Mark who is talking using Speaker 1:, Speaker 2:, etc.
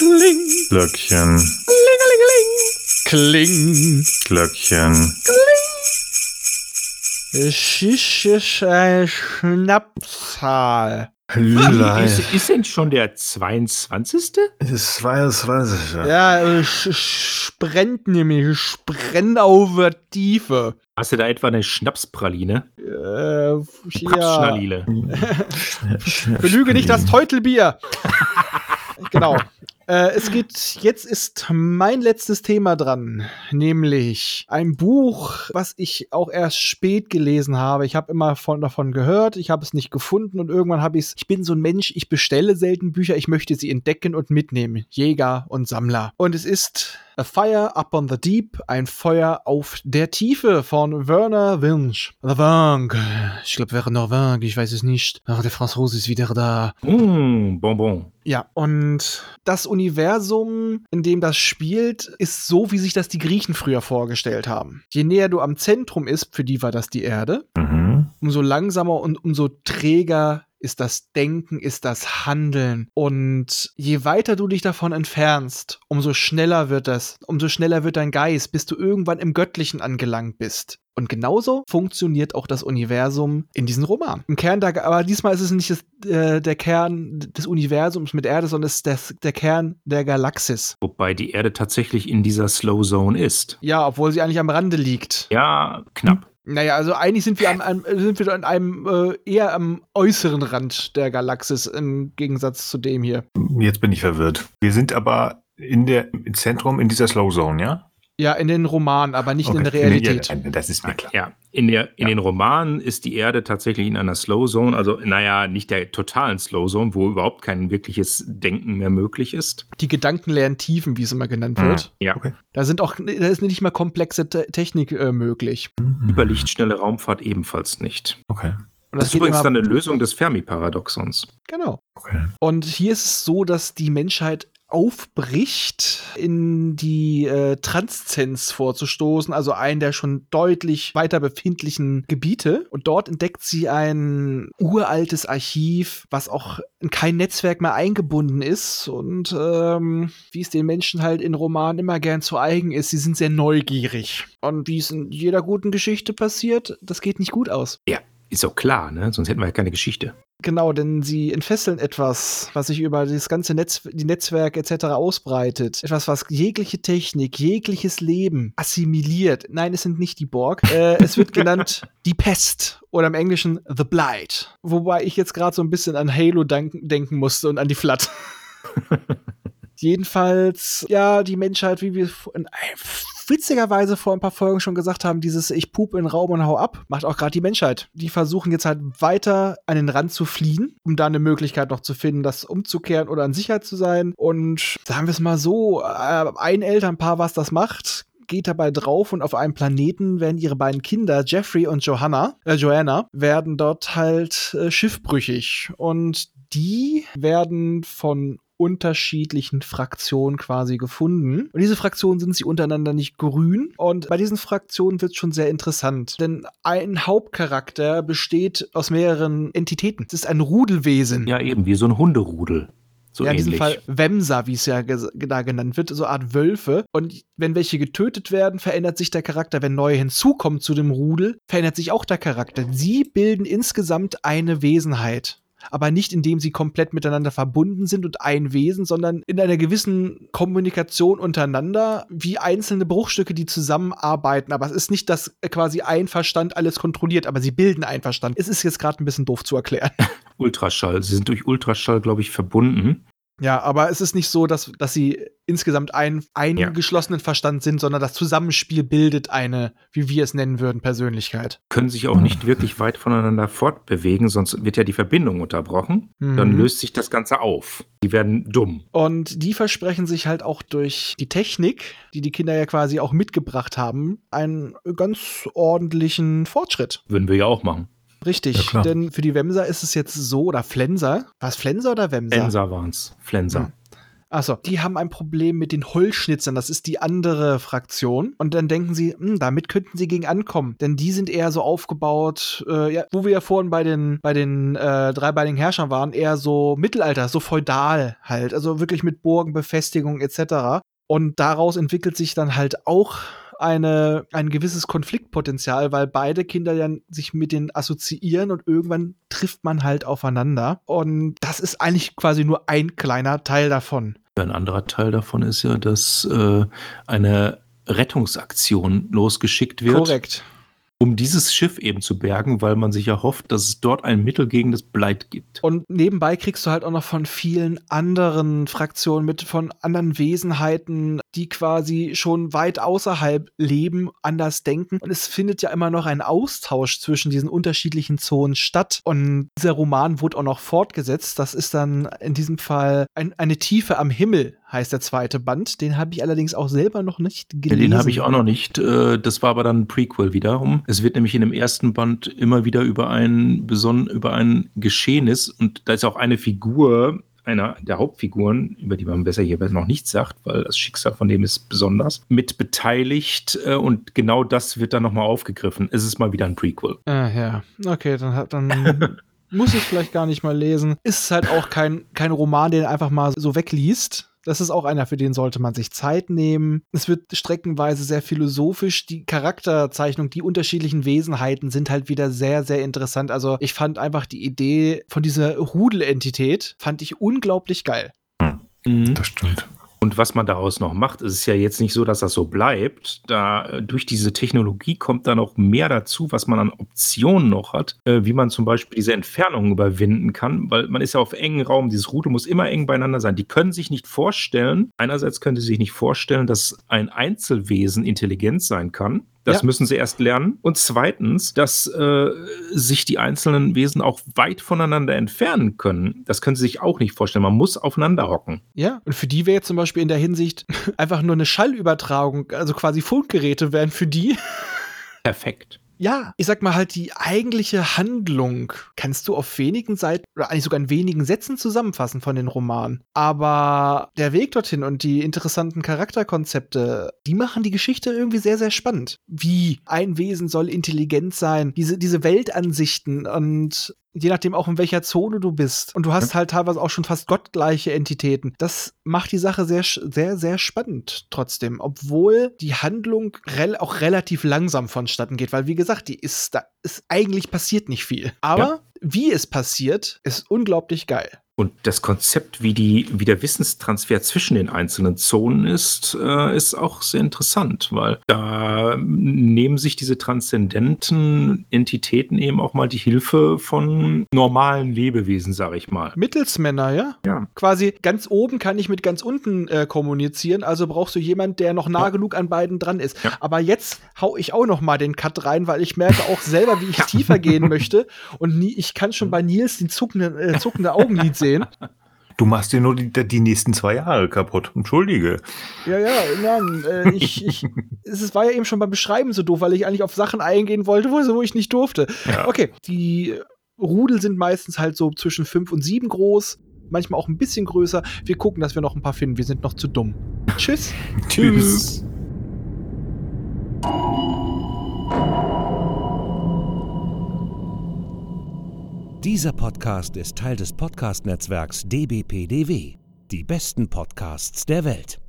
Speaker 1: Kling.
Speaker 2: Glöckchen.
Speaker 1: Kling.
Speaker 2: Glöckchen.
Speaker 1: Es ist ein Schnapszahl.
Speaker 2: Hüllei.
Speaker 3: Ist denn schon der 22.?
Speaker 2: Das weiß ich ja.
Speaker 1: Ja, es brennt nämlich. Es brennt auf der Tiefe.
Speaker 3: Hast du da etwa eine Schnapspraline?
Speaker 1: Ja.
Speaker 3: Papstschnalile.
Speaker 1: Belüge nicht das Teutelbier. Genau. Jetzt ist mein letztes Thema dran, nämlich ein Buch, was ich auch erst spät gelesen habe. Ich habe immer davon gehört, ich habe es nicht gefunden und irgendwann habe ich es. Ich bin so ein Mensch, ich bestelle selten Bücher, ich möchte sie entdecken und mitnehmen. Jäger und Sammler. Und es ist A Fire Up on the Deep, ein Feuer auf der Tiefe von Werner Vinge. Ich glaube Werner Vinge, ich weiß es nicht. Ach, der Franzose ist wieder da.
Speaker 3: Bonbon.
Speaker 1: Ja, und das Universum, in dem das spielt, ist so, wie sich das die Griechen früher vorgestellt haben. Je näher du am Zentrum ist, für die war das die Erde, umso langsamer und umso träger ist das Denken, ist das Handeln. Und je weiter du dich davon entfernst, umso schneller wird dein Geist, bis du irgendwann im Göttlichen angelangt bist. Und genauso funktioniert auch das Universum in diesem Roman. Im Kern, aber diesmal ist es nicht der Kern des Universums mit Erde, sondern es ist der Kern der Galaxis.
Speaker 3: Wobei die Erde tatsächlich in dieser Slow Zone ist.
Speaker 1: Ja, obwohl sie eigentlich am Rande liegt.
Speaker 3: Ja, knapp.
Speaker 1: Naja, also eigentlich sind wir an einem eher am äußeren Rand der Galaxis im Gegensatz zu dem hier.
Speaker 2: Jetzt bin ich verwirrt. Wir sind aber im Zentrum in dieser Slow Zone, ja?
Speaker 1: Ja, in den Romanen, aber nicht in der Realität.
Speaker 2: Ja, das ist mir klar.
Speaker 3: Ja, in den Romanen ist die Erde tatsächlich in einer Slow Zone, also nicht der totalen Slow Zone, wo überhaupt kein wirkliches Denken mehr möglich ist.
Speaker 1: Die gedankenleeren Tiefen, wie es immer genannt wird.
Speaker 3: Ja.
Speaker 2: Okay.
Speaker 1: Da ist nicht mal komplexe Technik möglich.
Speaker 3: Überlichtschnelle Raumfahrt ebenfalls nicht.
Speaker 2: Okay.
Speaker 1: Und
Speaker 3: Das ist übrigens dann eine Lösung des Fermi-Paradoxons.
Speaker 1: Genau.
Speaker 2: Okay.
Speaker 1: Und hier ist es so, dass die Menschheit aufbricht, in die Transzenz vorzustoßen, also einen der schon deutlich weiter befindlichen Gebiete. Und dort entdeckt sie ein uraltes Archiv, was auch in kein Netzwerk mehr eingebunden ist. Und wie es den Menschen halt in Romanen immer gern zu eigen ist, sie sind sehr neugierig. Und wie es in jeder guten Geschichte passiert, das geht nicht gut aus.
Speaker 3: Ja, ist auch klar, ne? Sonst hätten wir ja keine Geschichte.
Speaker 1: Genau, denn sie entfesseln etwas, was sich über das ganze die Netzwerke etc. ausbreitet. Etwas, was jegliche Technik, jegliches Leben assimiliert. Nein, es sind nicht die Borg. Es wird genannt die Pest oder im Englischen The Blight. Wobei ich jetzt gerade so ein bisschen an Halo denken musste und an die Flat. Jedenfalls, ja, die Menschheit, wie wir witzigerweise vor ein paar Folgen schon gesagt haben, dieses Ich pup in Raum und hau ab, macht auch gerade die Menschheit. Die versuchen jetzt halt weiter an den Rand zu fliehen, um da eine Möglichkeit noch zu finden, das umzukehren oder in Sicherheit zu sein. Und sagen wir es mal so, ein Elternpaar, was das macht, geht dabei drauf und auf einem Planeten werden ihre beiden Kinder, Jeffrey und Joanna, werden dort halt schiffbrüchig. Und die werden von unterschiedlichen Fraktionen quasi gefunden. Und diese Fraktionen sind sie untereinander nicht grün. Und bei diesen Fraktionen wird es schon sehr interessant. Denn ein Hauptcharakter besteht aus mehreren Entitäten. Es ist ein Rudelwesen.
Speaker 3: Ja, eben, wie so ein Hunderudel. So
Speaker 1: ja, in
Speaker 3: ähnlich.
Speaker 1: diesem Fall Wemser, wie es ja da genannt wird, so eine Art Wölfe. Und wenn welche getötet werden, verändert sich der Charakter. Wenn neue hinzukommen zu dem Rudel, verändert sich auch der Charakter. Sie bilden insgesamt eine Wesenheit. Aber nicht, indem sie komplett miteinander verbunden sind und ein Wesen, sondern in einer gewissen Kommunikation untereinander, wie einzelne Bruchstücke, die zusammenarbeiten. Aber es ist nicht, dass quasi ein Verstand alles kontrolliert, aber sie bilden einen Verstand. Es ist jetzt gerade ein bisschen doof zu erklären.
Speaker 3: Ultraschall. Sie sind durch Ultraschall, glaube ich, verbunden.
Speaker 1: Ja, aber es ist nicht so, dass sie insgesamt einen geschlossenen Verstand sind, sondern das Zusammenspiel bildet eine, wie wir es nennen würden, Persönlichkeit.
Speaker 3: Können sich auch nicht wirklich weit voneinander fortbewegen, sonst wird ja die Verbindung unterbrochen. Dann löst sich das Ganze auf. Die werden dumm. Und
Speaker 1: die versprechen sich halt auch durch die Technik, die die Kinder ja quasi auch mitgebracht haben, einen ganz ordentlichen Fortschritt.
Speaker 3: Würden wir ja auch machen.
Speaker 1: Richtig,
Speaker 2: ja,
Speaker 1: denn für die Wemser ist es jetzt so, oder Flenser. War es Flenser oder Wemser?
Speaker 3: Flenser waren es. Flenser.
Speaker 1: Achso, die haben ein Problem mit den Holzschnitzern. Das ist die andere Fraktion. Und dann denken sie, damit könnten sie gegen ankommen. Denn die sind eher so aufgebaut, wo wir ja vorhin bei den dreibeinigen Herrschern waren, eher so Mittelalter, so feudal halt. Also wirklich mit Burgen, Befestigung etc. Und daraus entwickelt sich dann halt auch ein gewisses Konfliktpotenzial, weil beide Kinder ja sich mit denen assoziieren und irgendwann trifft man halt aufeinander. Und das ist eigentlich quasi nur ein kleiner Teil davon.
Speaker 3: Ein anderer Teil davon ist ja, dass eine Rettungsaktion losgeschickt wird.
Speaker 1: Korrekt.
Speaker 3: Um dieses Schiff eben zu bergen, weil man sich ja hofft, dass es dort ein Mittel gegen das Blight gibt.
Speaker 1: Und nebenbei kriegst du halt auch noch von vielen anderen Fraktionen mit, von anderen Wesenheiten, die quasi schon weit außerhalb leben, anders denken. Und es findet ja immer noch ein Austausch zwischen diesen unterschiedlichen Zonen statt. Und dieser Roman wurde auch noch fortgesetzt. Das ist dann in diesem Fall eine Tiefe am Himmel, heißt der zweite Band. Den habe ich allerdings auch selber noch nicht gelesen.
Speaker 3: Den habe ich auch noch nicht. Das war aber dann ein Prequel wiederum. Es wird nämlich in dem ersten Band immer wieder über ein Geschehnis, und da ist auch eine Figur, einer der Hauptfiguren, über die man besser hier noch nichts sagt, weil das Schicksal von dem ist besonders, mit beteiligt, und genau das wird dann nochmal aufgegriffen. Es ist mal wieder ein Prequel.
Speaker 1: Ja, okay, dann muss ich vielleicht gar nicht mal lesen. Ist halt auch kein Roman, den einfach mal so wegliest. Das ist auch einer, für den sollte man sich Zeit nehmen. Es wird streckenweise sehr philosophisch. Die Charakterzeichnung, die unterschiedlichen Wesenheiten sind halt wieder sehr, sehr interessant. Also ich fand einfach die Idee von dieser Rudelentität, fand ich unglaublich geil.
Speaker 2: Das stimmt.
Speaker 3: Und was man daraus noch macht, ist es ja jetzt nicht so, dass das so bleibt. Durch diese Technologie kommt da noch mehr dazu, was man an Optionen noch hat, wie man zum Beispiel diese Entfernungen überwinden kann, weil man ist ja auf engen Raum, dieses Rudel muss immer eng beieinander sein. Die können sich nicht vorstellen, einerseits können sie sich nicht vorstellen, dass ein Einzelwesen intelligent sein kann. Das müssen sie erst lernen. Und zweitens, dass sich die einzelnen Wesen auch weit voneinander entfernen können. Das können sie sich auch nicht vorstellen. Man muss aufeinander hocken.
Speaker 1: Ja, und für die wäre jetzt zum Beispiel in der Hinsicht einfach nur eine Schallübertragung, also quasi Funkgeräte wären für die
Speaker 3: perfekt.
Speaker 1: Ja, ich sag mal halt, die eigentliche Handlung kannst du auf wenigen Seiten oder eigentlich sogar in wenigen Sätzen zusammenfassen von den Romanen. Aber der Weg dorthin und die interessanten Charakterkonzepte, die machen die Geschichte irgendwie sehr, sehr spannend. Wie ein Wesen soll intelligent sein, diese Weltansichten und je nachdem auch in welcher Zone du bist. Und du hast halt teilweise auch schon fast gottgleiche Entitäten. Das macht die Sache sehr, sehr, sehr spannend trotzdem. Obwohl die Handlung auch relativ langsam vonstatten geht. Weil, wie gesagt, eigentlich passiert nicht viel. Aber wie es passiert, ist unglaublich geil.
Speaker 3: Und das Konzept, wie der Wissenstransfer zwischen den einzelnen Zonen ist auch sehr interessant, weil da nehmen sich diese transzendenten Entitäten eben auch mal die Hilfe von normalen Lebewesen, sage ich mal.
Speaker 1: Mittelsmänner, ja?
Speaker 3: Ja.
Speaker 1: Quasi ganz oben kann ich mit ganz unten kommunizieren, also brauchst du jemanden, der noch nah genug an beiden dran ist. Ja. Aber jetzt hau ich auch noch mal den Cut rein, weil ich merke auch selber, wie ich tiefer gehen möchte und ich kann schon bei Nils den zuckende Augenlid sehen.
Speaker 2: Du machst dir nur die nächsten 2 Jahre kaputt. Entschuldige.
Speaker 1: Ja, nein, es war ja eben schon beim Beschreiben so doof, weil ich eigentlich auf Sachen eingehen wollte, wo ich nicht durfte. Ja. Okay, die Rudel sind meistens halt so zwischen 5 und 7 groß, manchmal auch ein bisschen größer. Wir gucken, dass wir noch ein paar finden. Wir sind noch zu dumm. Tschüss.
Speaker 2: Tschüss.
Speaker 4: Dieser Podcast ist Teil des Podcast-Netzwerks dbpdw. Die besten Podcasts der Welt.